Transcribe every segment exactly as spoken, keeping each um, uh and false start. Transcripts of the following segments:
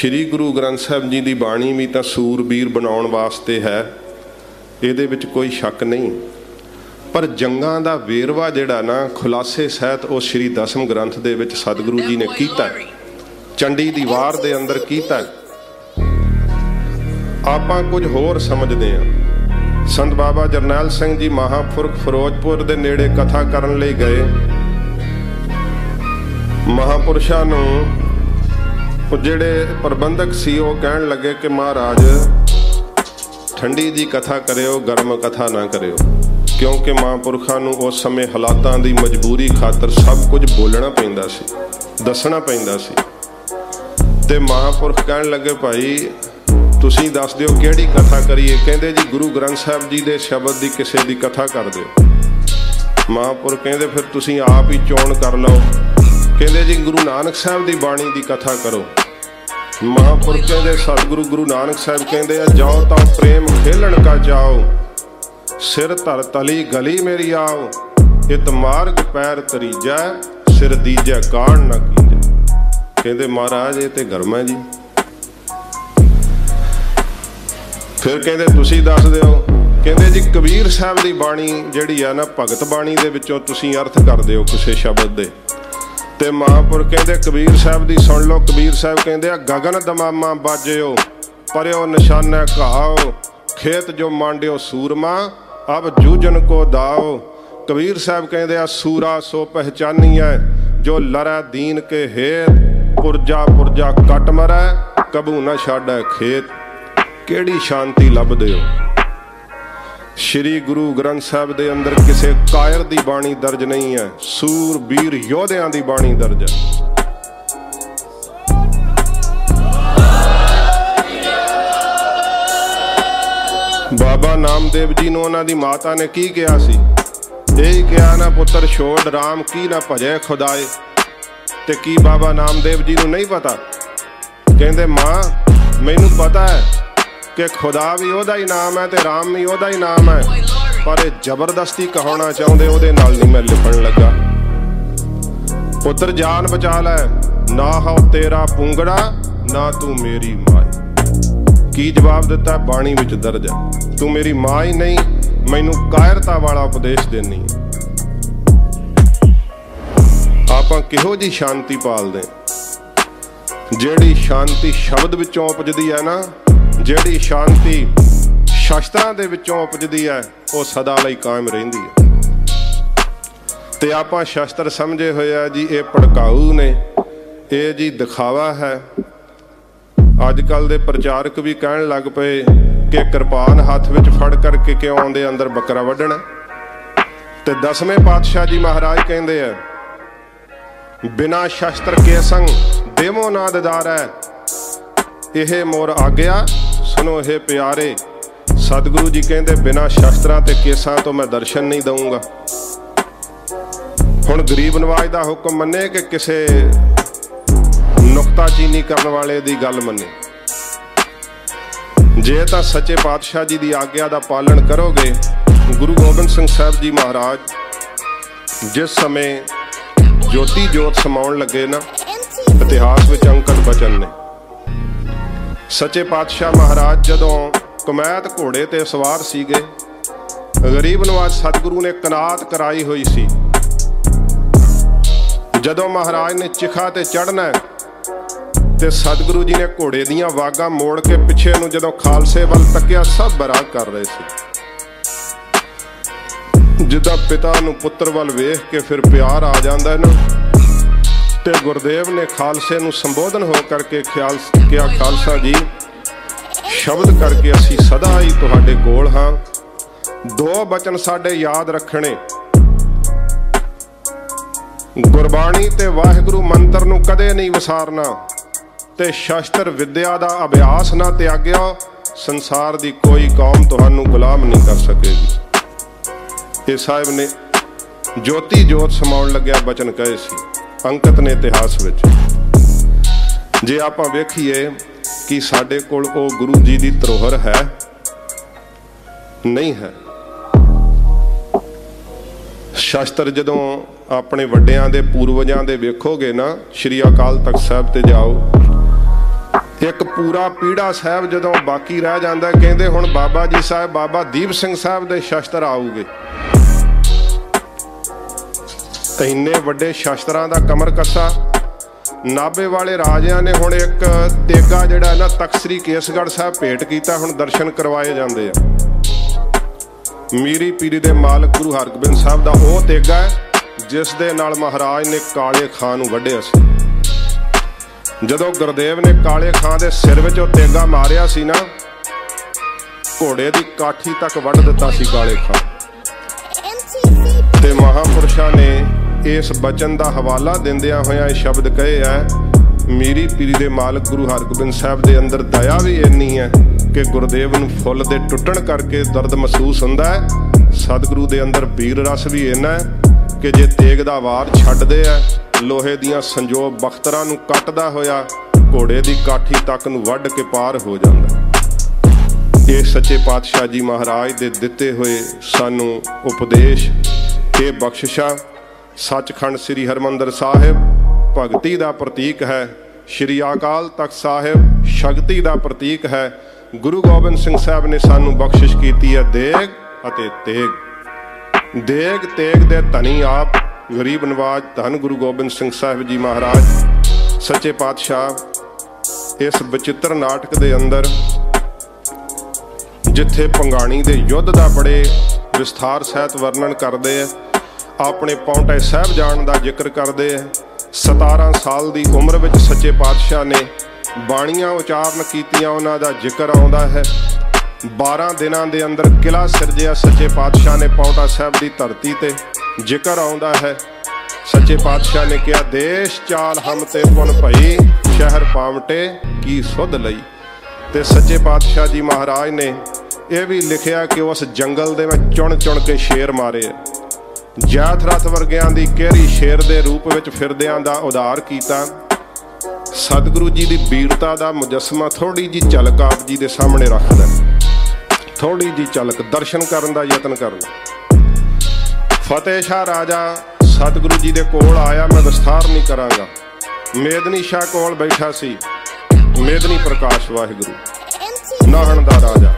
श्री गुरु ग्रंथ साहिब जी की बाणी भी तो सूरबीर बनाने वास्ते है, ये कोई शक नहीं। पर जंगां दा वेरवा जिहड़ा ना खुलासे सहित वो श्री दसम ग्रंथ दे विच सतगुरु जी ने कीता, चंडी दी वार दे अंदर कीता। आपां कुछ होर समझदे हां। संत बाबा जरनैल सिंह जी महापुरख फिरोजपुर दे नेड़े कथा करन लई गए। महापुरुषां नूं जिहड़े प्रबंधक सी वो कहण लगे कि महाराज ठंडी जी कथा करियो, गर्म कथा ना करियो, क्योंकि महापुरखां नूं उस समय हालातां दी मजबूरी खातर सब कुछ बोलना पैंदा सी, दसना पैंदा सी। ते महापुरख कहण लगे भाई तुसीं दस दिओ किहड़ी कथा करिए। कहंदे जी गुरु ग्रंथ साहिब जी दे शब्द दी किसे दी कथा कर दिओ। महापुरख कहंदे फिर तुसीं आप ही चोण कर लो। कहंदे जी गुरु नानक साहिब दी बाणी दी कथा करो। महापुरख कहंदे सतगुरु गुरु नानक साहिब कहंदे जाओ तां प्रेम खेलण का जाओ, सिर धर तली गली मेरी आओ, इत मार्ग पैर तरीजै, सिर दीजै कान न कीजै। कहंदे महाराज ये ते गर्म है जी। फिर कहंदे तुसीं दस दिओ। कहंदे जी कबीर साहिब दी बाणी जिहड़ी है ना भगत बाणी दे विचों तुसीं अर्थ कर दिओ किसी शब्द दे। ते महापुरख कहंदे कबीर साहिब दी सुन लो। कबीर साहिब कहंदे गगन दमामा बाजियो, परयो निशाना घाओ, खेत जो मांडियो सूरमा, अब जूझन को दाओ। कबीर साहिब कहंदे सूरा सो पहचानिए, जो लरै दीन के हेत, पुरजा पुरजा कट मरै, कबू न छाड़ै खेत। केड़ी शांति लभदे हो। श्री गुरु ग्रंथ साहिब दे अंदर किसे कायर दी बाणी दर्ज नहीं है, सूरबीर योधियां दी बाणी दर्ज है। बाबा नामदेव जी नूं उन्हां दी माता ने की कहा सी? यही कहा ना पुत्र छोड़ राम की ना भजे खुदाए। ते की बाबा नामदेव जी नूं नहीं पता? कहंदे मां मैनूं पता है कि खुदा भी ओदा ही नाम है ते राम भी ओदा ही नाम है, पर जबरदस्ती कहाना चाहते ओदे नाल नहीं मैं लिखण लगा। पुत्र जान बचा लै, ना हो तेरा पुंगड़ा ना तू मेरी माई। की जवाब दिता? बाणी विच दर्ज है, तू मेरी मां ही नहीं, मैनू कायरता वाला उपदेश देनी। आपां किहो जी शांति पालदे? जिहड़ी शांति शब्द विचों उपजदी है ना, जिहड़ी शांति शास्त्रां दे विचों उपजदी है, वो सदा लई कायम रहिंदी है। ते आपां शास्त्र समझे होए आ जी ये भड़काऊ ने, ये जी दिखावा है। अजकल दे प्रचारक भी कहण लग पे कि किरपान हत्थ विच फड़ करके क्यों आउंदे अंदर बकरा वड्ढण। ते दसवें पातशाह जी महाराज कहंदे आ बिना शस्त्र के संग देवो ना ददारै, यह मोर आग्या सुनो हे प्यारे। सतगुरु जी कहते बिना शस्त्रां ते केसां तो मैं दर्शन नहीं दूंगा। हुण गरीब नवाज दा हुक्म मन्ने कि किसे नुक्ताचीनी करन वाले दी गल मन्ने। जे तां सच्चे पातशाह जी दी आग्या दा पालन करोगे। गुरु गोबिंद सिंह साहिब जी महाराज जिस समय ज्योति जोत समाउण लगे ना, इतिहास विच अंकित बचन ने। सच्चे पातशाह महाराज जदों कमैत घोड़े ते सवार सीगे, गरीब नवाज सतगुरु ने कनात कराई हुई सी। जदों महाराज ने चिखा ते चढ़ना ते सतगुरु जी ने घोड़े दियां वागां मोड़ के पिछे नूं जदों खालसे वल तकिया, सब बैराग कर रहे सी। जिद्दां पिता नूं पुत्र वल वेख के फिर प्यार आ जांदा ना, ते गुरदेव ने खालसे नूं संबोधन हो करके ख्याल किया, खालसा जी शब्द करके असी सदा ही तुहाडे कोल हां। दो बचन साडे याद रखने, गुरबाणी ते वाहिगुरु मंत्र नूं कदे नहीं विसारना, ते शस्त्र विद्या दा अभ्यास ना त्यागिओ। संसार दी कोई कौम तुहानू गुलाम नहीं कर सकेगी। ये साहिब ने ज्योति जोत समाउण लग्या बचन कहे सी, अंकित ने इतिहास विच। जे आपां वेखीए कि साडे कोल ओ गुरु जी दी धरोहर है नहीं है। शास्त्र जदों अपने वड्डियां दे पूर्वजां दे वेखोगे ना, श्री अकाल तख्त साहिब ते जाओ, एक पूरा पीड़ा साहब जदों बाकी रह जाता, कहते हुण बाबा जी साहब बाबा दीप सिंह साहब दे शस्त्र आऊगे। इन्ने वड्डे शस्त्रां दा कमर कस्सा नाभे वाले राजिਆਂ ने हुण एक तेगा जिहड़ा ना तख्त श्री केसगढ़ साहब भेंट कीता, हुण दर्शन करवाए जाते हैं। मीरी पीरी दे मालक गुरु हरगोबिंद साहब दा ओह तेगा है जिस दे नाल महाराज ने काले खां नूं वड्ढिया सी। जदों गुरदेव ने काले खां दे सिर विच ओह तेगा मारिया सी ना, घोड़े दी काठी तक वड्ढ दिता सी काले खां। ते महापुरुषां ने इस बचन दा हवाला दिंदियां होइयां इह शब्द कहे है, मीरी पीरी दे मालक गुरु हरगोबिंद साहब दे अंदर दया भी इन्नी है कि गुरदेव नूं फुੱਲ दे टुੱਟਣ करके दर्द महसूस हुंदा है। सतगुरु दे अंदर वीर रस भी इन्ना है कि जे तेग दा वार छड्डदे है, लोहे दियां संजोग बख्तरां नूं कटदा होया घोड़े दी काठी तक नूं वड्ढ के पार हो जांदा। ये सच्चे पातशाह जी महाराज दे दिते हुए सानू उपदेश ते बख्शिशा। सचखंड श्री हरमंदर साहिब भगती दा प्रतीक है, श्री अकाल तख्त साहिब शक्ति दा प्रतीक है। गुरु गोबिंद सिंह साहब ने सानू बख्शिश कीती है देग अते तेग। देग तेग दे धनी आप गरीब नवाज धन गुरु गोबिंद सिंह साहब जी महाराज सच्चे पातशाह इस बचित्र नाटक दे अंदर जिथे पंगाणी दे युद्ध दा बड़े विस्तार सहित वर्णन करते हैं, अपने पौंटे साहब जान का जिक्र करते हैं। सतारह साल की उम्र में सच्चे पातशाह ने बाणियां उचारण कीतियां, उन्हां दा जिक्र आउंदा है। बारह दिनों के अंदर किला सिरजिया सच्चे पातशाह ने पौंटा साहब की धरती ते जिक्र आउंदा है। सच्चे पातशाह ने कहा देश चाल हम ते पुन भई, शहर पावटे की सुध लई। ते सच्चे पातशाह जी महाराज ने यह भी लिखिया कि उस जंगल दे में चुन चुन के शेर मारे। जैथरथ वर्गियां दी केरी शेर दे रूप विच फिरदियां दा उधार कीता। सतगुरु जी दी वीरता दा मुजस्मा थोड़ी जी झलक आप जी दे सामने रखदा, थोड़ी जी झलक दर्शन करन दा यतन करना। फतेह शाह राजा सतगुरु जी दे कोल आया, मैं विस्तार नहीं करांगा। मेदनी शाह कोल बैठा सी, मेदनी प्रकाश वाहिगुरु नाहन दा राजा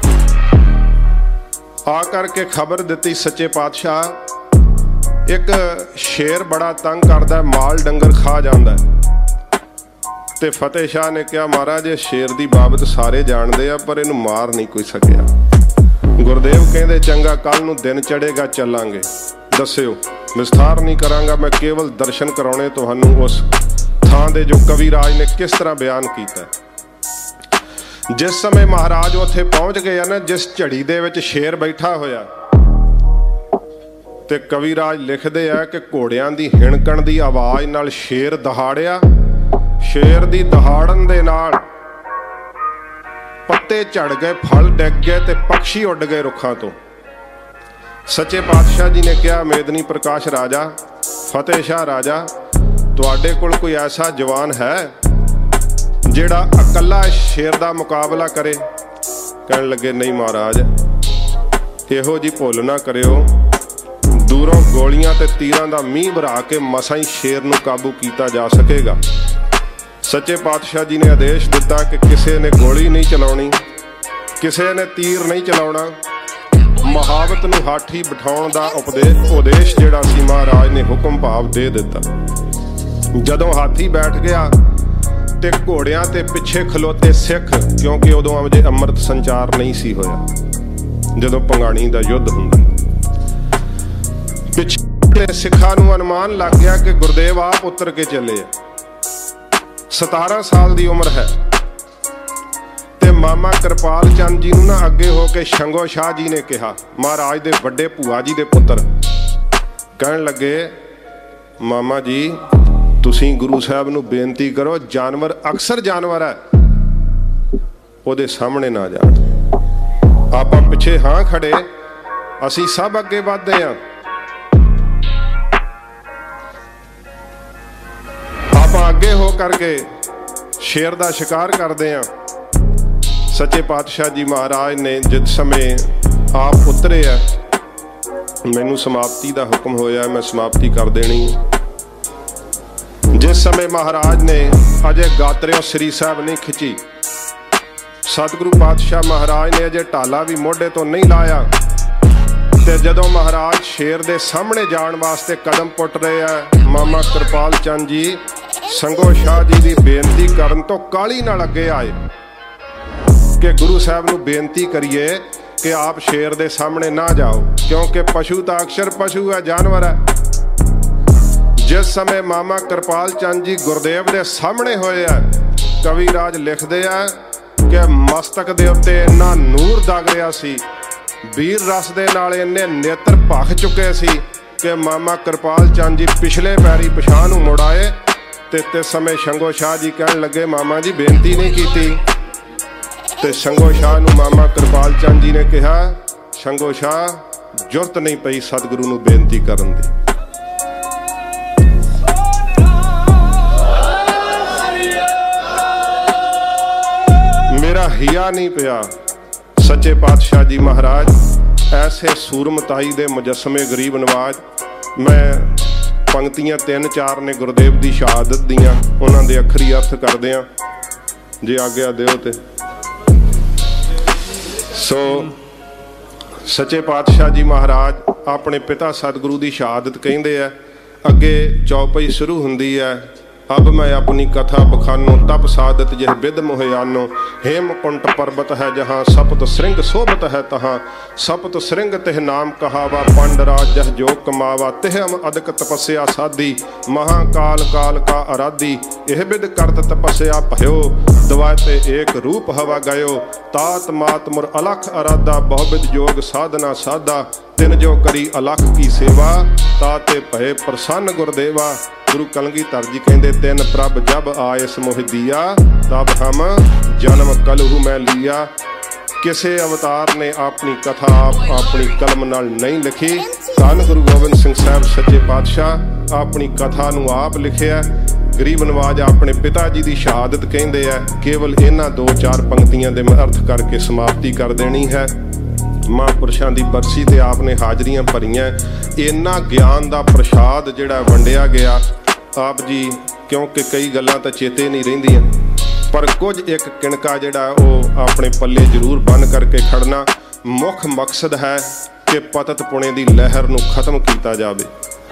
आ करके खबर दिती सच्चे पातशाह एक शेर बड़ा तंग करदा, माल डंगर खा जांदा। ते फतेह शाह ने कहा महाराज ये शेर दी बाबत सारे जानते आ पर इनू मार नहीं कोई सकिया। गुरदेव कहते चंगा कल नूं दिन चढ़ेगा चलांगे। दस्सिओ विस्तार नहीं करांगा, मैं केवल दर्शन कराने तुहानू उस थां दे जो कविराज ने किस तरह बयान किया। जिस समय महाराज उत्थे पहुंच गए ना, जिस झड़ी दे विच शेर बैठा होया ते कविराज लिखते हैं कि घोड़ियां दी हिणकण दी आवाज़ नाल शेर दहाड़िया। शेर दी दहाड़न दे नाल पत्ते झड़ गए, फल डिग गए ते पक्षी उड़ गए रुखां तो। सच्चे पातशाह जी ने कहा मेदनी प्रकाश राजा फतेह शाह राजा तुहाडे कोल कोई ऐसा जवान है जिहड़ा अकला शेर दा मुकाबला करे? कहण लगे नहीं महाराज, इहो जी भुल ना करियो, दूरों गोलियां ते तीरां दा मींह भरा के मसां ही शेर नूं काबू कीता जा सकेगा। सच्चे पातशाह जी ने आदेश दिता कि किसी ने गोली नहीं चलाउणी, किसी ने तीर नहीं चलाउणा। महावत नूं हाथी बिठाउण दा उपदेश उपदेश जिहड़ा सी महाराज ने हुक्म भाव दे दिता। जदों हाथी बैठ गया ते घोड़ियां ते पिछे खलोते सिख, क्योंकि उदों अजे अमृत संचार नहीं सी होया जदों पंगाणी दा युद्ध हुंदा। पिछले सिखां नूं अनुमान लग गया कि गुरदेव आप उतर के चले। सतारह साल की उम्र है ते मामा कृपाल चंद जी नूं ना अगे होके शंगो शाह जी ने कहा, महाराज दे वड्डे भूआ जी दे पुत्र, कहण लगे मामा जी तुसीं गुरु साहब नूं बेनती करो, जानवर अक्सर जानवर है, उहदे सामने ना जाण। आपां पिछे हाँ खड़े, असीं सब अगे वधदे हां। आपां अगे हो करके शेर दा शिकार करदे हां। सच्चे पातशाह जी महाराज ने जिस समय आप उतरे है, मैनू समाप्ति का हुक्म होया, मैं समाप्ति कर देनी। जिस समय महाराज ने अजय गात्रियों श्री साहब नहीं खिंची, सतगुरु पातशाह महाराज ने अजे ढाला भी मोढे तो नहीं लाया ते जदों महाराज शेर दे सामने जाण वास्ते कदम पुट रहे हैं, मामा कृपाल चंद जी संगो शाह जी की बेनती करन तो काली नाल अगे आए कि गुरु साहब नूं बेनती करिए कि आप शेर दे सामने ना जाओ, क्योंकि पशु तो अक्षर पशु है, जानवर है। जिस समय मामा कृपाल चंद जी गुरदेव दे सामने होए है, कविराज लिखदे है कि मस्तक दे उत्ते इन्ना नूर दग रहा सी, वीर रस दे नाल इन्ने नेत्र भख चुके सी कि मामा कृपाल चंद जी पिछले पैरी पिछां नूं मुड़ आए ते ते समय शंगो शाह जी कहण लगे मामा जी बेनती नहीं कीती ते शंगो शाह नूं मामा कृपाल चंद जी ने कहा शंगो शाह जुरत नहीं पई सतगुरु नूं बेनती करन दी। मेरा हिया नहीं पिया सच्चे पातशाह जी महाराज ऐसे सूरमताई दे मुजस्मे गरीब नवाज। मैं पंक्तियां तीन चार ने गुरदेव की शहादत दियां, उन्हां दे अखरी अर्थ करदे आ जे आग्या दिओ ते। सो सच्चे पातशाह जी महाराज अपने पिता सतगुरु की शहादत कहिंदे आ। अगे चौपाई शुरू हुंदी है, अब मैं अपनी कथा बखानो तप सादत जिह बिद मोहयानो, हेमकुंट पर्वत है जहाँ सपत श्रृंग शोभत है तहाँ, सपत श्रृंग तिह नाम कहावा, पांडराज जह जोग कमावा, तिह हम अदक तपस्या साधी, महाकाल काल का आराधी, यह बिद करत तपस्या भयो, दवाते एक रूप हवा गयो, तात मात मुर अलख अराधा, बहुबिद जोग साधना साधा, तिन जो करी अलख की सेवा, ताते भय प्रसन्न गुरदेवा। गुरु कलगीधर जी कहते तिन प्रभ जब आयस मोह दिया, तब हम जन्म कलहु मैं लिया। किसे अवतार ने अपनी कथा आप अपनी कलम नाल नहीं लिखी, धन गुरु गोबिंद सिंह साहब सच्चे पातशाह अपनी कथा नूं आप लिखिया। गरीब नवाज अपने पिता जी की शहादत कहते हैं, केवल इन्हां दो चार पंक्तियां दे मैं अर्थ करके समाप्ति कर देनी है। महापुरुषां दी बरसी ते आपने हाजरियां भरियां, इन्ना ज्ञान दा प्रसाद जिहड़ा वंडिया गया आप जी, क्योंकि कई गल्लां तां चेते नहीं रहिंदियां, पर कुछ एक किणका जिहड़ा वो अपने पल्ले जरूर बन करके खड़ना। मुख मकसद है कि पतत पुणे दी लहर नूं खत्म कीता जावे।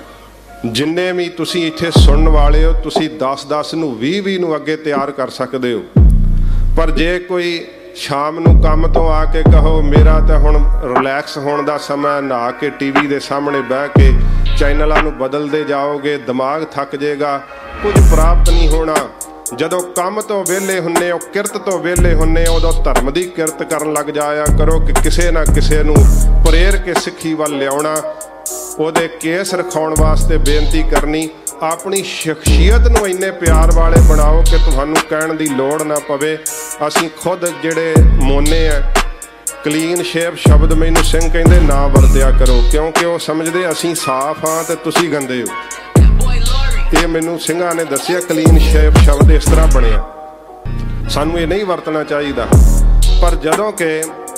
जिन्ने भी तुसीं इत्थे सुनन वाले हो, तुसीं दस दस नूं ਵੀਹ ਵੀਹ नूं अगे तैयार कर सकदे हो, पर जे कोई शाम नूं काम तो आके कहो मेरा तो हुण रिलैक्स होने का समय, नहा के टीवी के सामने बह के चैनलों नूं बदलते जाओगे, दिमाग थक जाएगा, कुछ प्राप्त नहीं होना। जदों काम तो वेले हुन्ने हो, किरत तो वेले हुन्ने हो, उदों धर्म की किरत करन लग जाया करो कि किसे ना किसे नूं प्रेर के सिੱਖੀ ਵੱਲ लियाउणा, ਉਹਦੇ केस रखाउण वास्ते बेनती करनी। अपनी शख्सियत नूं इन्ने प्यार वाले बनाओ कि तुहानूं कहण दी लोड़ ना पवे। असीं खुद जिहड़े मोने आ, क्लीन शेप शब्द मैनूं सिंह कहंदे ना वरतिया करो, क्योंकि वो समझदे असीं साफ हाँ ते तुसीं गंदे हो। ये मैनूं ਸਿੰਘਾਂ ने दस्सिया क्लीन शेप शब्द इस तरह बनिया, सानूं ये नहीं वरतना चाहिदा। पर जदों कि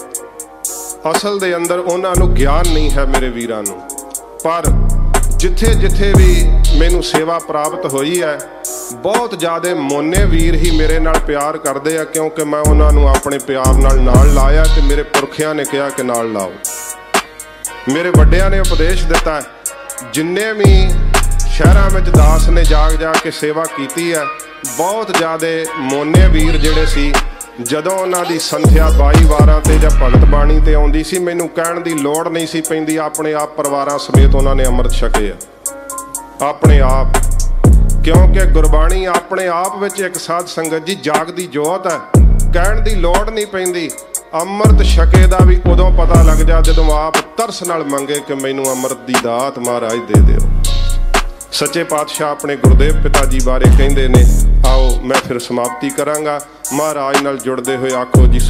असल दे अंदर उन्हां नूं ज्ञान नहीं है मेरे वीरां नूं, पर जिथे जिथे भी मैनू सेवा प्राप्त हुई है, बहुत ज़्यादा मोने वीर ही मेरे नाल प्यार करते हैं, क्योंकि मैं उन्होंने अपने प्यार नाल नाल लाया तो मेरे पुरखियां ने कहा कि नाल लाओ। मेरे वड्डियां ने उपदेश दिता है, जिन्ने भी शहरों में दास ने जाग जा के सेवा की है, बहुत ज़्यादा मोने वीर जिहड़े सी, जदों उन्हां दी संथ्या बाई वारां ते जां भगत बाणी ते आउंदी सी, मैनूं कहण दी लोड़ नहीं सी पैंदी, अपने आप परिवारां समेत उन्होंने अमृत छके आ अपने आप, क्योंकि गुरबाणी अपने आप विच एक साध संगत जी जागदी जोत है, कहण दी लोड़ नहीं पैंदी। अमृत छके दा भी उदों पता लग जा जदों आप तरस नाल मंगे कि मैनूं अमृत दी दात महाराज दे दिओ। सच्चे पातशाह अपने गुरदेव पिता जी बारे कहंदे ने, आओ मैं फिर समाप्ति करांगा। महाराज नाल जुड़दे होए आखो जी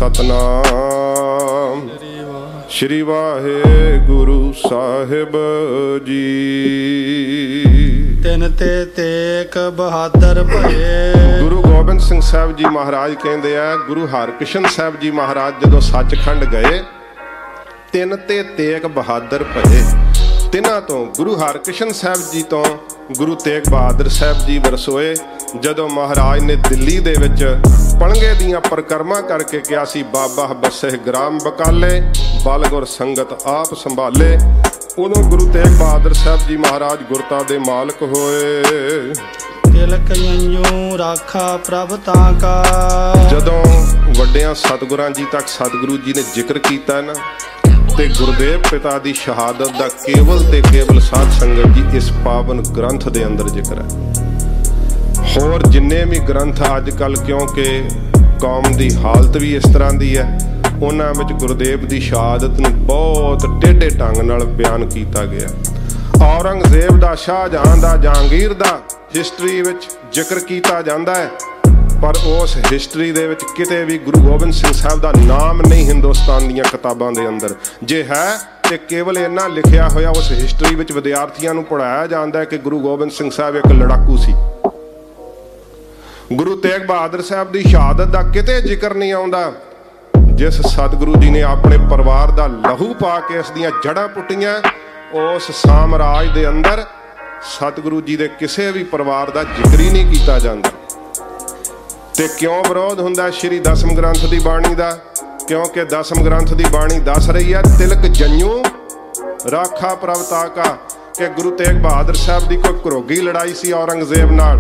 सतनाम श्री वाहिगुरु साहिब जी। तिन ते तेक बहादुर भये। गुरु गोबिंद सिंह साहब जी महाराज कहंदे आ, गुरु हरकृष्ण साहब जी महाराज जदों सचखंड गए, तिन ते तेक बहादुर भये। तिन्हां तो गुरु हरकृष्ण साहब जी तो ਗੁਰੂ ਤੇਗ ਬਹਾਦਰ ਸਾਹਿਬ ਜੀ ਵਰਸੋਏ ਜਦੋਂ ਮਹਾਰਾਜ ਨੇ ਦਿੱਲੀ ਦੇ ਵਿੱਚ ਪਲੰਘੇ ਦੀਆਂ ਪਰਿਕਰਮਾ ਕਰਕੇ ਕਿਹਾ ਸੀ ਬਾਬਾ ਬਸੇ ਗ੍ਰਾਮ ਬਕਾਲੇ ਬਲਗੁਰ ਸੰਗਤ ਆਪ ਸੰਭਾਲੇ, ਉਦੋਂ ਗੁਰੂ ਤੇਗ ਬਹਾਦਰ ਸਾਹਿਬ ਜੀ ਮਹਾਰਾਜ ਗੁਰਤਾ ਦੇ ਮਾਲਕ ਹੋਏ। ਤਿਲਕ ਜੰਝੂ ਰਾਖਾ ਪ੍ਰਭ ਤਾਂ ਕਾ। ਜਦੋਂ ਵੱਡਿਆਂ ਸਤਿਗੁਰਾਂ ਜੀ ਤੱਕ ਸਤਿਗੁਰੂ ਜੀ ਨੇ ਜ਼ਿਕਰ ਕੀਤਾ ਨਾ, ਤੇ ਗੁਰਦੇਵ ਪਿਤਾ ਦੀ ਸ਼ਹਾਦਤ ਦਾ ਕੇਵਲ ਤੇ ਕੇਵਲ ਸਾਧ ਸੰਗਤ ਜੀ ਇਸ ਪਾਵਨ ਗ੍ਰੰਥ ਦੇ ਅੰਦਰ ਜ਼ਿਕਰ ਹੈ। ਹੋਰ ਜਿੰਨੇ ਵੀ ਗ੍ਰੰਥ ਅੱਜ ਕੱਲ, ਕਿਉਂਕਿ ਕੌਮ ਦੀ ਹਾਲਤ ਵੀ ਇਸ ਤਰ੍ਹਾਂ ਦੀ ਹੈ, ਉਹਨਾਂ ਵਿੱਚ ਗੁਰਦੇਵ ਦੀ ਸ਼ਹਾਦਤ ਨੂੰ ਬਹੁਤ ਟੇਢੇ ਢੰਗ ਨਾਲ ਬਿਆਨ ਕੀਤਾ ਗਿਆ। ਔਰੰਗਜ਼ੇਬ ਦਾ, ਸ਼ਾਹਜਹਾਂ ਦਾ, ਜਹਾਂਗੀਰ ਦਾ ਹਿਸਟਰੀ ਵਿੱਚ ਜ਼ਿਕਰ ਕੀਤਾ ਜਾਂਦਾ ਹੈ, ਪਰ ਉਸ ਹਿਸਟਰੀ ਦੇ ਵਿੱਚ ਕਿਤੇ ਵੀ ਗੁਰੂ ਗੋਬਿੰਦ ਸਿੰਘ ਸਾਹਿਬ ਦਾ ਨਾਮ ਨਹੀਂ ਹਿੰਦੁਸਤਾਨ ਦੀਆਂ ਕਿਤਾਬਾਂ ਦੇ ਅੰਦਰ। ਜੇ ਹੈ ਤੇ ਕੇਵਲ ਇੰਨਾ ਲਿਖਿਆ ਹੋਇਆ ਉਸ ਹਿਸਟਰੀ ਵਿੱਚ ਵਿਦਿਆਰਥੀਆਂ ਨੂੰ ਪੜ੍ਹਾਇਆ ਜਾਂਦਾ ਹੈ ਕਿ ਗੁਰੂ ਗੋਬਿੰਦ ਸਿੰਘ ਸਾਹਿਬ ਇੱਕ ਲੜਾਕੂ ਸੀ। ਗੁਰੂ ਤੇਗ ਬਹਾਦਰ ਸਾਹਿਬ ਦੀ ਸ਼ਹਾਦਤ ਦਾ ਕਿਤੇ ਜ਼ਿਕਰ ਨਹੀਂ ਆਉਂਦਾ। ਜਿਸ ਸਤਿਗੁਰੂ ਜੀ ਨੇ ਆਪਣੇ ਪਰਿਵਾਰ ਦਾ ਲਹੂ ਪਾ ਕੇ ਇਸ ਦੀਆਂ ਜੜ੍ਹਾਂ ਪੁੱਟੀਆਂ, ਉਸ ਸਾਮਰਾਜ ਦੇ ਅੰਦਰ ਸਤਿਗੁਰੂ ਜੀ ਦੇ ਕਿਸੇ ਵੀ ਪਰਿਵਾਰ ਦਾ ਜ਼ਿਕਰ ਹੀ ਨਹੀਂ ਕੀਤਾ ਜਾਂਦਾ। ਤੇ ਕਿਉਂ ਵਿਰੋਧ ਹੁੰਦਾ ਸ਼੍ਰੀ ਦਸਮ ਗ੍ਰੰਥ ਦੀ ਬਾਣੀ ਦਾ? ਕਿਉਂਕਿ ਦਸਮ ਗ੍ਰੰਥ ਦੀ ਬਾਣੀ ਦੱਸ ਰਹੀ ਹੈ ਤਿਲਕ ਜੰਝੂ ਰਾਖਾ ਪ੍ਰਭ ਤਾਂ ਕਾ, ਕਿ ਗੁਰੂ ਤੇਗ ਬਹਾਦਰ ਸਾਹਿਬ ਦੀ ਕੋਈ ਘਰੋਗੀ ਲੜਾਈ ਸੀ ਔਰੰਗਜ਼ੇਬ ਨਾਲ।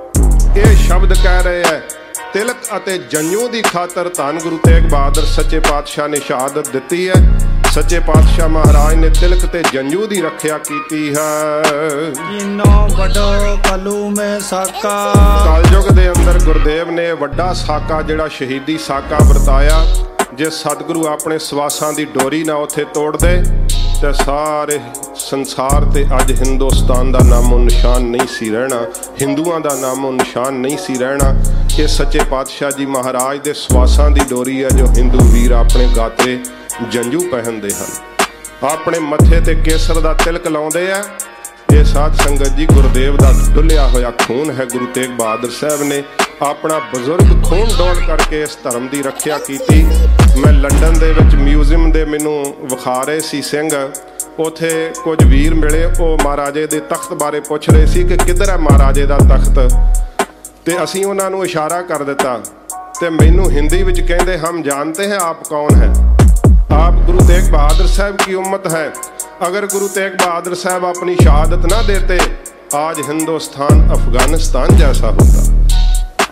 ਇਹ ਸ਼ਬਦ ਕਹਿ ਰਹੇ ਹੈ ਤਿਲਕ ਅਤੇ ਜੰਝੂ ਦੀ ਖਾਤਰ ਧੰਨ ਗੁਰੂ ਤੇਗ ਬਹਾਦਰ ਸੱਚੇ ਪਾਤਸ਼ਾਹ ਨੇ ਸ਼ਹਾਦਤ ਦਿੱਤੀ ਹੈ। ਸੱਚੇ ਪਾਤਸ਼ਾਹ ਮਹਾਰਾਜ ਨੇ ਤਿਲਕ ਤੇ ਜੰਝੂ ਦੀ ਰੱਖਿਆ ਕੀਤੀ ਹੈ। ਜਿਨੋ ਵੱਡੋ ਕਲੂ ਮੈਂ ਸਾਕਾ। ਕਲਯੁਗ ਦੇ ਅੰਦਰ ਗੁਰਦੇਵ ਨੇ ਵੱਡਾ ਸਾਕਾ, ਜਿਹੜਾ ਸ਼ਹੀਦੀ ਸਾਕਾ ਵਰਤਾਇਆ। ਜੇ ਸਤਿਗੁਰੂ ਆਪਣੇ ਸਵਾਸਾਂ ਦੀ ਡੋਰੀ ਨਾ ਉੱਥੇ ਤੋੜਦੇ ਤੇ ਸਾਰੇ ਸੰਸਾਰ ਤੇ ਅੱਜ ਹਿੰਦੁਸਤਾਨ ਦਾ ਨਾਮੋ ਨਿਸ਼ਾਨ ਨਹੀਂ ਸੀ ਰਹਿਣਾ, ਹਿੰਦੂਆਂ ਦਾ ਨਾਮੋ ਨਿਸ਼ਾਨ ਨਹੀਂ ਸੀ ਰਹਿਣਾ। ਇਹ ਸੱਚੇ ਪਾਤਸ਼ਾਹ ਜੀ ਮਹਾਰਾਜ ਦੇ ਸਵਾਸਾਂ ਦੀ ਡੋਰੀ ਹੈ ਜੋ ਹਿੰਦੂ ਵੀਰ ਆਪਣੇ ਗਾਤੇ ਜੰਝੂ ਪਹਿਨਦੇ ਹਨ, ਆਪਣੇ ਮੱਥੇ ਤੇ ਕੇਸਰ ਦਾ ਤਿਲਕ ਲਾਉਂਦੇ ਆ। ਇਹ ਸਾਧ ਸੰਗਤ ਜੀ ਗੁਰਦੇਵ ਦਾ ਡੁੱਲਿਆ ਹੋਇਆ ਖੂਨ ਹੈ। ਗੁਰੂ ਤੇਗ ਬਹਾਦਰ ਸਾਹਿਬ ਨੇ ਆਪਣਾ ਬਜ਼ੁਰਗ ਖੂਨ ਡੋਲ ਕਰਕੇ ਇਸ ਧਰਮ ਦੀ ਰੱਖਿਆ ਕੀਤੀ। ਮੈਂ ਲੰਡਨ ਦੇ ਵਿੱਚ ਮਿਊਜ਼ੀਅਮ ਦੇ ਮੈਨੂੰ ਵਿਖਾ ਰਹੇ ਸੀ ਸਿੰਘ, ਉੱਥੇ ਕੁਝ ਵੀਰ ਮਿਲੇ, ਉਹ ਮਹਾਰਾਜੇ ਦੇ ਤਖਤ ਬਾਰੇ ਪੁੱਛ ਰਹੇ ਸੀ ਕਿ ਕਿੱਧਰ ਹੈ ਮਹਾਰਾਜੇ ਦਾ ਤਖਤ, ਤੇ ਅਸੀਂ ਉਹਨਾਂ ਨੂੰ ਇਸ਼ਾਰਾ ਕਰ ਦਿੱਤਾ ਤੇ ਮੈਨੂੰ ਹਿੰਦੀ ਵਿੱਚ ਕਹਿੰਦੇ ਹਮ ਜਾਣਤੇ हैं आप कौन है, आप गुरु तेग बहादुर साहब की उम्मत है। अगर गुरु तेग बहादुर साहब अपनी शहादत ना देते आज हिंदुस्तान अफगानिस्तान जैसा होता।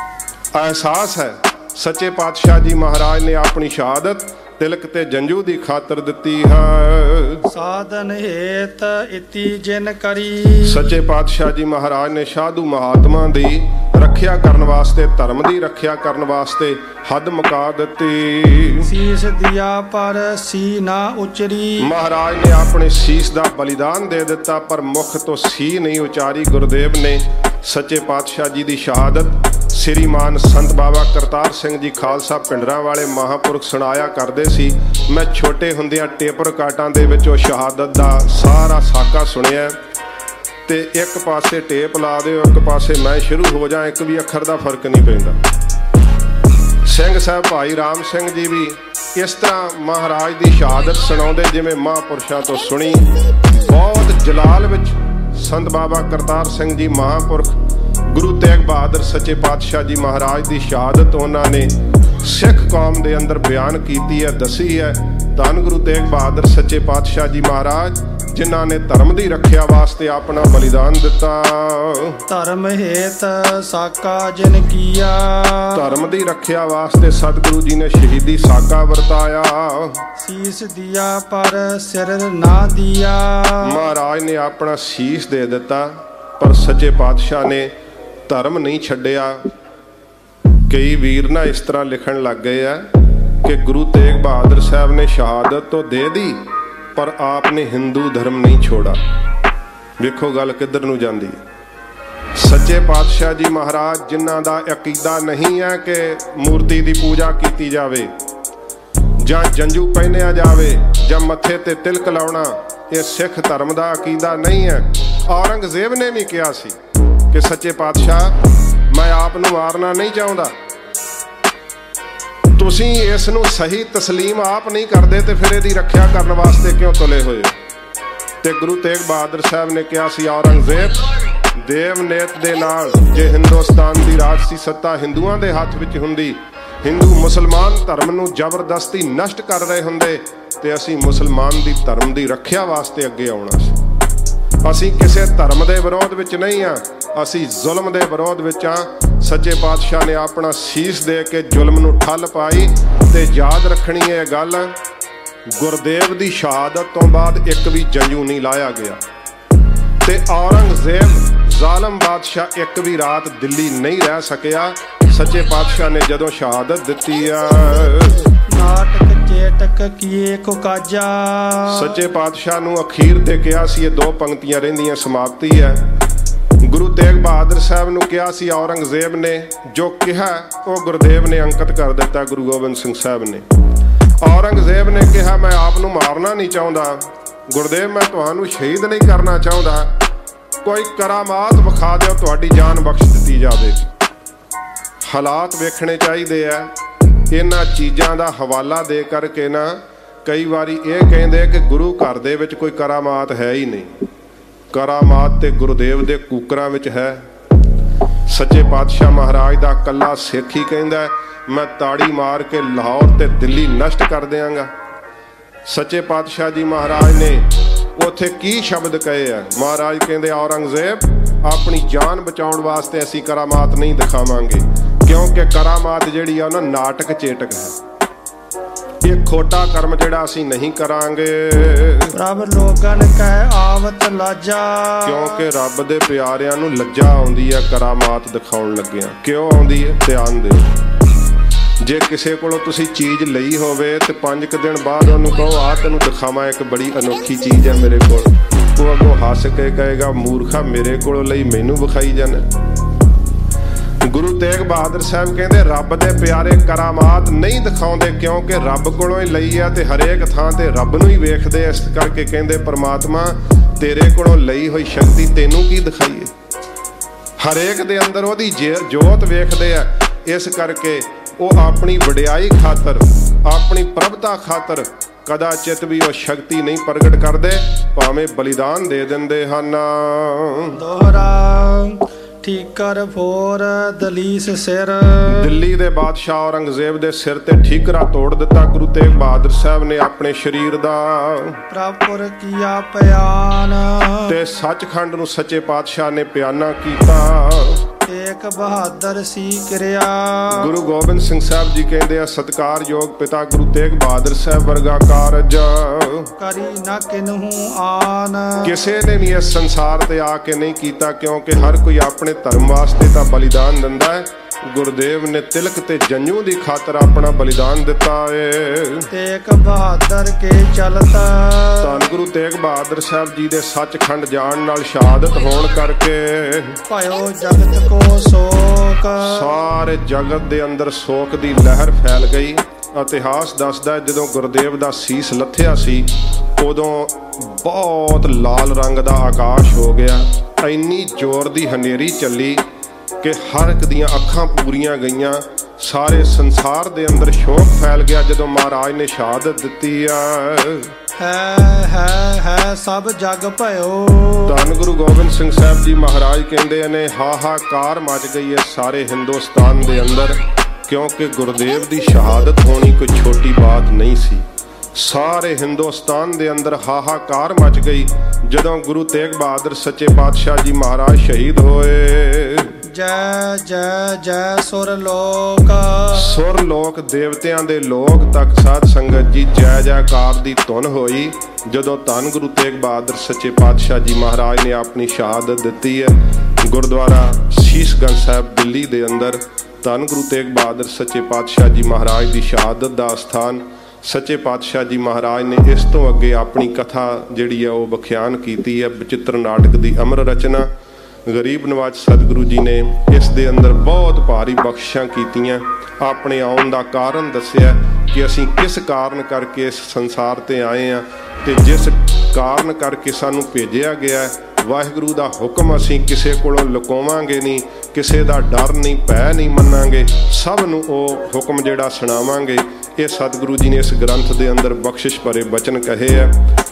एहसास है सच्चे पातशाह जी महाराज ने अपनी शहादत तिलक ते जंजू दी खातर दिती है। साधन हेत इति जिन करी। सच्चे पातशाह जी महाराज ने साधु महात्मा दी रखिया करन वास्ते, धर्म दी रखिया करन वास्ते हद मुका दिती। सीस दिया पर सी ना उचरी। महाराज ने अपने शीस दा बलिदान दे दिता पर मुख तो सी नहीं उचारी। गुरुदेव ने सच्चे पातशाह जी दी शहादत श्रीमान संत बाबा करतार सिंह जी खालसा पिंडरा वाले महापुरख सुनाया करते सी। मैं छोटे हुंदियां टेप रिकार्डां दे विच ओह शहादत दा सारा साका सुनिया ते एक पासे टेप ला दिओ, एक पासे मैं शुरू हो जा, एक भी अखर दा फर्क नहीं पैंदा। सिंह साहब भाई राम सिंह जी भी इस तरह महाराज दी शहादत सुणाउंदे जिवें महापुरुषां तो सुनी। बहुत जलाल विच संत बाबा करतार सिंह जी महापुरख गुरु तेग बहादुर सच्चे पातशाह जी महाराज की शहादत उन्होंने सिख कौम के अंदर बयान की है, दसी है। धन गुरु तेग बहादुर सच्चे पातशाह जी महाराज जिन्हों ने धर्म की रखिया वास्ते अपना बलिदान दिता। धर्म हेत साका जिन किया। धर्म की रखिया वास्ते सतगुरु जी ने शहीदी साका वरताया। शीस दिया पर सिर ना दिया। महाराज ने अपना शीस दे दिता पर सच्चे पातशाह ने धर्म नहीं छड्डिया। कई वीर ना इस तरह लिखण लग गए है कि गुरु तेग बहादुर साहब ने शहादत तो दे दी पर आपने हिंदू धर्म नहीं छोड़ा। वेखो गल किधर नूं जांदी। सच्चे पातशाह जी महाराज जिन्हां दा अकीदा नहीं है कि मूर्ति की पूजा की जावे जां जंजू पहनिया जावे जां मत्थे ते तिलक लाउणा, ये सिख धर्म का अकीदा नहीं है। औरंगजेब ने भी कहा सी कि सच्चे पातशाह मैं आप नूं मारना नहीं चाहता, तुसीं इस नूं सही तस्लीम आप नहीं करते तो फिर इहदी रखिया करने वास्ते क्यों तुले होए। ਤੇ ਗੁਰੂ ਤੇਗ ਬਹਾਦਰ ਸਾਹਿਬ ਨੇ ਕਿਹਾ ਸੀ ਔਰੰਗਜ਼ੇਬ ਦੇਵ ਨੇਤ ਦੇ ਨਾਲ ਜੇ ਹਿੰਦੁਸਤਾਨ ਦੀ ਰਾਜਸੀ ਸੱਤਾ ਹਿੰਦੂਆਂ ਦੇ ਹੱਥ ਵਿੱਚ ਹੁੰਦੀ, ਹਿੰਦੂ ਮੁਸਲਮਾਨ ਧਰਮ ਨੂੰ ਜ਼ਬਰਦਸਤੀ ਨਸ਼ਟ ਕਰ ਰਹੇ ਹੁੰਦੇ ਤੇ ਅਸੀਂ ਮੁਸਲਮਾਨ ਦੀ ਧਰਮ ਦੀ ਰੱਖਿਆ ਵਾਸਤੇ ਅੱਗੇ ਆਉਣਾ ਸੀ। ਅਸੀਂ ਕਿਸੇ ਧਰਮ ਦੇ ਵਿਰੋਧ ਵਿੱਚ ਨਹੀਂ ਆ, ਅਸੀਂ ਜ਼ੁਲਮ ਦੇ ਵਿਰੋਧ ਵਿੱਚ ਆ। ਸੱਚੇ ਪਾਤਸ਼ਾਹ ਨੇ ਆਪਣਾ ਸੀਸ ਦੇ ਕੇ ਜ਼ੁਲਮ ਨੂੰ ਠੱਲ ਪਾਈ। ਤੇ ਯਾਦ ਰੱਖਣੀ ਇਹ ਗੱਲ, ਗੁਰਦੇਵ ਦੀ ਸ਼ਹਾਦਤ ਤੋਂ ਬਾਅਦ ਇੱਕ ਵੀ ਜੰਝੂ ਨਹੀਂ ਲਾਇਆ ਗਿਆ ਤੇ ਔਰੰਗਜ਼ੇਬ ਜ਼ਾਲਮ ਬਾਦਸ਼ਾਹ ਇੱਕ ਵੀ ਰਾਤ ਦਿੱਲੀ ਨਹੀਂ ਰਹਿ ਸਕਿਆ। ਸੱਚੇ ਪਾਤਸ਼ਾਹ ਨੇ ਜਦੋਂ ਸ਼ਹਾਦਤ ਦਿੱਤੀ ਆ, ਨਾਟਕ ਚੇਟਕ ਕੀਏ ਕੋ ਕਾਜਾ, ਸੱਚੇ ਪਾਤਸ਼ਾਹ ਨੂੰ ਅਖੀਰ ਤੇ ਕਿਹਾ ਸੀ ਇਹ ਦੋ ਪੰਕਤੀਆਂ ਰਹਿੰਦੀਆਂ ਸਮਾਪਤੀ ਹੈ। ਗੁਰੂ ਤੇਗ ਬਹਾਦਰ ਸਾਹਿਬ ਨੂੰ ਕਿਹਾ ਸੀ ਔਰੰਗਜ਼ੇਬ ਨੇ, ਜੋ ਕਿਹਾ ਉਹ ਗੁਰਦੇਵ ਨੇ ਅੰਕਿਤ ਕਰ ਦਿੱਤਾ ਗੁਰੂ ਗੋਬਿੰਦ ਸਿੰਘ ਸਾਹਿਬ ਨੇ। ਔਰੰਗਜ਼ੇਬ ਨੇ ਕਿਹਾ ਮੈਂ ਆਪ ਨੂੰ ਮਾਰਨਾ ਨਹੀਂ ਚਾਹੁੰਦਾ, ਗੁਰਦੇਵ ਮੈਂ ਤੁਹਾਨੂੰ ਸ਼ਹੀਦ ਨਹੀਂ ਕਰਨਾ ਚਾਹੁੰਦਾ, ਕੋਈ ਕਰਾਮਾਤ ਵਿਖਾ ਦਿਓ ਤੁਹਾਡੀ ਜਾਨ ਬਖਸ਼ ਦਿੱਤੀ ਜਾਵੇਗੀ। ਹਾਲਾਤ ਵੇਖਣੇ ਚਾਹੀਦੇ ਆ। ਇਹਨਾਂ ਚੀਜ਼ਾਂ ਦਾ ਹਵਾਲਾ ਦੇ ਕਰਕੇ ਨਾ ਕਈ ਵਾਰੀ ਇਹ ਕਹਿੰਦੇ ਕਿ ਗੁਰੂ ਘਰ ਦੇ ਵਿੱਚ ਕੋਈ ਕਰਾਮਾਤ ਹੈ ਹੀ ਨਹੀਂ। ਕਰਾਮਾਤ ਤੇ ਗੁਰਦੇਵ ਦੇ ਕੂਕਰਾਂ ਵਿੱਚ ਹੈ। ਸੱਚੇ ਪਾਤਸ਼ਾਹ ਮਹਾਰਾਜ ਦਾ ਕੱਲਾ ਸਿੱਖ ਹੀ ਕਹਿੰਦਾ ਮੈਂ ਤਾੜੀ ਮਾਰ ਕੇ ਲਾਹੌਰ ਤੇ ਦਿੱਲੀ ਨਸ਼ਟ ਕਰ ਦਿਆਂਗਾ। ਸੱਚੇ ਪਾਤਸ਼ਾਹ ਜੀ ਮਹਾਰਾਜ ਨੇ ਉੱਥੇ ਕੀ ਸ਼ਬਦ ਕਹੇ ਆ? ਮਹਾਰਾਜ ਕਹਿੰਦੇ ਔਰੰਗਜ਼ੇਬ ਆਪਣੀ ਜਾਨ ਬਚਾਉਣ ਵਾਸਤੇ ਅਸੀਂ ਕਰਾਮਾਤ ਨਹੀਂ ਦਿਖਾਵਾਂਗੇ, ਕਿਉਂਕਿ ਕਰਾਮਾਤ ਜਿਹੜੀ ਆ ਉਹਨਾਂ ਨਾਟਕ ਚੇਟਕ ਹੈ। ਇਹ ਖੋਟਾ ਕਰਮ ਜਿਹੜਾ ਅਸੀਂ ਨਹੀਂ ਕਰਾਂਗੇ। ਰੱਬ ਲੋਗਨ ਕਹਿ ਆਵਤ ਲਾਜਾ, ਕਿਉਂਕਿ ਰੱਬ ਦੇ ਪਿਆਰਿਆਂ ਨੂੰ ਲੱਜਾ ਆਉਂਦੀ ਹੈ ਕਰਾਮਾਤ ਦਿਖਾਉਣ ਲੱਗਿਆ। ਕਿਉਂ ਆਉਂਦੀ ਹੈ? ਧਿਆਨ ਦਿਓ। ਜੇ ਕਿਸੇ ਕੋਲੋਂ ਤੁਸੀਂ ਚੀਜ਼ ਲਈ ਹੋਵੇ ਤੇ ਪੰਜ ਕੁ ਦਿਨ ਬਾਅਦ ਉਹਨੂੰ ਕਹੋ ਆ ਤੈਨੂੰ ਦਿਖਾਵਾਂ ਇੱਕ ਬੜੀ ਅਨੋਖੀ ਚੀਜ਼ ਹੈ ਮੇਰੇ ਕੋਲ, ਉਹ ਅੱਗੋਂ ਹੱਸ ਕੇ ਕਹੇਗਾ ਮੂਰਖਾ ਮੇਰੇ ਕੋਲੋਂ ਲਈ ਮੈਨੂੰ ਵਿਖਾਈ ਜਾਣਾ। ਗੁਰੂ ਤੇਗ ਬਹਾਦਰ ਸਾਹਿਬ ਕਹਿੰਦੇ ਰੱਬ ਦੇ ਪਿਆਰੇ ਕਰਾਮਾਤ ਨਹੀਂ ਦਿਖਾਉਂਦੇ, ਕਿਉਂਕਿ ਰੱਬ ਕੋਲੋਂ ਹੀ ਲਈ ਆ ਤੇ ਹਰੇਕ ਥਾਂ ਤੇ ਰੱਬ ਨੂੰ ਹੀ ਵੇਖਦੇ। ਇਸ ਕਰਕੇ ਕਹਿੰਦੇ ਪਰਮਾਤਮਾ ਤੇਰੇ ਕੋਲੋਂ ਲਈ ਹੋਈ ਸ਼ਕਤੀ ਤੈਨੂੰ ਕੀ ਦਿਖਾਈਏ। ਹਰੇਕ ਦੇ ਅੰਦਰ ਉਹਦੀ ਜੋਤ ਵੇਖਦੇ ਆ। ਇਸ ਕਰਕੇ ਉਹ ਆਪਣੀ ਵਡਿਆਈ ਖਾਤਰ, ਆਪਣੀ ਪ੍ਰਭਤਾ ਖਾਤਰ ਕਦਾਚਿਤ ਵੀ ਉਹ ਸ਼ਕਤੀ ਨਹੀਂ ਪ੍ਰਗਟ ਕਰਦੇ, ਭਾਵੇਂ ਬਲੀਦਾਨ ਦੇ ਦਿੰਦੇ ਹਨ। ਦੋਹਰਾ ਠੀਕਰ ਫੋਰ ਦਲੀਸ ਸਿਰ, ਦਿੱਲੀ ਦੇ ਬਾਦਸ਼ਾਹ ਔਰੰਗਜ਼ੇਬ ਦੇ ਸਿਰ ਤੇ ਠੀਕਰਾ ਤੋੜ ਦਿੱਤਾ ਗੁਰੂ ਤੇਗ ਬਹਾਦਰ ਸਾਹਿਬ ਨੇ ਆਪਣੇ ਸਰੀਰ ਦਾ। ਪ੍ਰਭੁਰ ਕੀਆ ਪਿਆਨ, ਤੇ ਸੱਚਖੰਡ ਨੂੰ ਸੱਚੇ ਪਾਤਸ਼ਾਹ ਨੇ ਪਿਆਨਾ ਕੀਤਾ। ਤੇਗ ਬਹਾਦਰ ਸੀ ਕਿਰਿਆ, ਗੁਰੂ ਗੋਬਿੰਦ ਸਿੰਘ ਸਾਹਿਬ ਜੀ ਕਹਿੰਦੇ ਆ ਸਤਿਕਾਰਯੋਗ ਪਿਤਾ ਗੁਰੂ ਤੇਗ ਬਹਾਦਰ ਸਾਹਿਬ ਵਰਗਾ ਕਾਰਜ ਕਰੀ ਨਾ ਕਿਨਹੂ ਆਨ, ਕਿਸੇ ਨੇ ਵੀ ਇਸ ਸੰਸਾਰ ਤੇ ਆ ਕੇ ਨਹੀਂ ਕੀਤਾ, ਕਿਉਂਕਿ ਹਰ ਕੋਈ ਆਪਣੇ ਧਰਮ ਵਾਸਤੇ ਤਾਂ ਬਲੀਦਾਨ ਦਿੰਦਾ ਹੈ। ਗੁਰਦੇਵ ਨੇ ਤਿਲਕ ਤੇ ਜੰਝੂ ਦੀ ਖਾਤਰ ਆਪਣਾ ਬਲੀਦਾਨ ਦਿੱਤਾ ਏ। ਤੇਗ ਬਹਾਦਰ ਕੇ ਚਲਤਾ, ਧੰਨ ਗੁਰੂ ਤੇਗ ਬਹਾਦਰ ਸਾਹਿਬ ਜੀ ਦੇ ਸੱਚਖੰਡ ਜਾਣ ਨਾਲ ਸ਼ਹਾਦਤ ਹੋਣ ਕਰਕੇ ਭਇਓ ਜਗਤ ਕੋ ਸੋਕ, ਸਾਰੇ ਜਗਤ ਦੇ ਅੰਦਰ ਸੋਕ ਦੀ ਲਹਿਰ ਫੈਲ ਗਈ। ਇਤਿਹਾਸ ਦੱਸਦਾ ਜਦੋਂ ਗੁਰਦੇਵ ਦਾ ਸੀਸ ਲੱਥਿਆ ਸੀ ਉਦੋਂ ਬਹੁਤ ਲਾਲ ਰੰਗ ਦਾ ਆਕਾਸ਼ ਹੋ ਗਿਆ। ਇੰਨੀ ਜ਼ੋਰ ਦੀ ਹਨੇਰੀ ਚੱਲੀ ਕਿ ਹਰ ਇੱਕ ਦੀਆਂ ਅੱਖਾਂ ਪੂਰੀਆਂ ਗਈਆਂ। ਸਾਰੇ ਸੰਸਾਰ ਦੇ ਅੰਦਰ ਸ਼ੋਕ ਫੈਲ ਗਿਆ ਜਦੋਂ ਮਹਾਰਾਜ ਨੇ ਸ਼ਹਾਦਤ ਦਿੱਤੀ ਆ। ਹੈ ਹੈ ਹੈ ਸਭ ਜਗ ਭਇਓ, ਧੰਨ ਗੁਰੂ ਗੋਬਿੰਦ ਸਿੰਘ ਸਾਹਿਬ ਜੀ ਮਹਾਰਾਜ ਕਹਿੰਦੇ ਨੇ ਹਾਹਾਕਾਰ ਮਚ ਗਈ ਹੈ ਸਾਰੇ ਹਿੰਦੁਸਤਾਨ ਦੇ ਅੰਦਰ, ਕਿਉਂਕਿ ਗੁਰਦੇਵ ਦੀ ਸ਼ਹਾਦਤ ਹੋਣੀ ਕੋਈ ਛੋਟੀ ਬਾਤ ਨਹੀਂ ਸੀ। ਸਾਰੇ ਹਿੰਦੁਸਤਾਨ ਦੇ ਅੰਦਰ ਹਾਹਾਕਾਰ ਮਚ ਗਈ ਜਦੋਂ ਗੁਰੂ ਤੇਗ ਬਹਾਦਰ ਸੱਚੇ ਪਾਤਸ਼ਾਹ ਜੀ ਮਹਾਰਾਜ ਸ਼ਹੀਦ ਹੋਏ। ਜੈ ਜੈ ਜੈ ਸੁਰ ਲੋਕ, ਸੁਰ ਲੋਕ ਦੇਵਤਿਆਂ ਦੇ ਲੋਕ ਤੱਕ ਸਾਧ ਸੰਗਤ ਜੀ ਜੈ ਜੈਕਾਰ ਦੀ ਧੁਨ ਹੋਈ ਜਦੋਂ ਧੰਨ ਗੁਰੂ ਤੇਗ ਬਹਾਦਰ ਸੱਚੇ ਪਾਤਸ਼ਾਹ ਜੀ ਮਹਾਰਾਜ ਨੇ ਆਪਣੀ ਸ਼ਹਾਦਤ ਦਿੱਤੀ ਹੈ। ਗੁਰਦੁਆਰਾ ਸ਼ੀਸ਼ਗੰਜ ਸਾਹਿਬ ਦਿੱਲੀ ਦੇ ਅੰਦਰ ਧੰਨ ਗੁਰੂ ਤੇਗ ਬਹਾਦਰ ਸੱਚੇ ਪਾਤਸ਼ਾਹ ਜੀ ਮਹਾਰਾਜ ਦੀ ਸ਼ਹਾਦਤ ਦਾ ਸਥਾਨ। ਸੱਚੇ ਪਾਤਸ਼ਾਹ ਜੀ ਮਹਾਰਾਜ ਨੇ ਇਸ ਤੋਂ ਅੱਗੇ ਆਪਣੀ ਕਥਾ ਜਿਹੜੀ ਹੈ ਉਹ ਵਿਖਿਆਨ ਕੀਤੀ ਹੈ। ਬਚਿੱਤਰ ਨਾਟਕ ਦੀ ਅਮਰ ਰਚਨਾ ਗਰੀਬ ਨਵਾਜ ਸਤਿਗੁਰੂ ਜੀ ਨੇ ਇਸ ਦੇ ਅੰਦਰ ਬਹੁਤ ਭਾਰੀ ਬਖਸ਼ਿਸ਼ਾਂ ਕੀਤੀਆਂ। ਆਪਣੇ ਆਉਣ ਦਾ ਕਾਰਨ ਦੱਸਿਆ ਕਿ ਅਸੀਂ ਕਿਸ ਕਾਰਨ ਕਰਕੇ ਇਸ ਸੰਸਾਰ ਤੇ ਆਏ ਹਾਂ ਤੇ ਜਿਸ ਕਾਰਨ ਕਰਕੇ ਸਾਨੂੰ ਭੇਜਿਆ ਗਿਆ। ਵਾਹਿਗੁਰੂ ਦਾ ਹੁਕਮ ਅਸੀਂ ਕਿਸੇ ਕੋਲੋਂ ਲੁਕਾਵਾਂਗੇ ਨਹੀਂ, ਕਿਸੇ ਦਾ ਡਰ ਨਹੀਂ, ਭੈ ਨਹੀਂ ਮੰਨਾਂਗੇ, ਸਭ ਨੂੰ ਉਹ ਹੁਕਮ ਜਿਹੜਾ ਸੁਣਾਵਾਂਗੇ। ਇਹ ਸਤਿਗੁਰੂ ਜੀ ਨੇ ਇਸ ਗ੍ਰੰਥ ਦੇ ਅੰਦਰ ਬਖਸ਼ਿਸ਼ ਭਰੇ ਬਚਨ ਕਹੇ ਆ।